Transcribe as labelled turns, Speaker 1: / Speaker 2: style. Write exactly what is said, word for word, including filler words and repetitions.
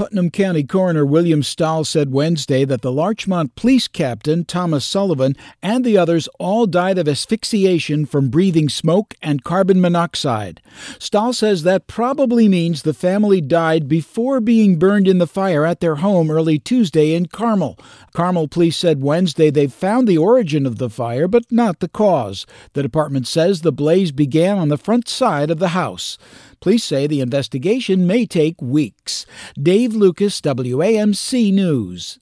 Speaker 1: Putnam County Coroner William Stahl said Wednesday that the Larchmont Police Captain, Thomas Sullivan, and the others all died of asphyxiation from breathing smoke and carbon monoxide. Stahl says that probably means the family died before being burned in the fire at their home early Tuesday in Carmel. Carmel police said Wednesday they found the origin of the fire, but not the cause. The department says the blaze began on the front side of the house. Police say the investigation may take weeks. Dave Lucas, W A M C News.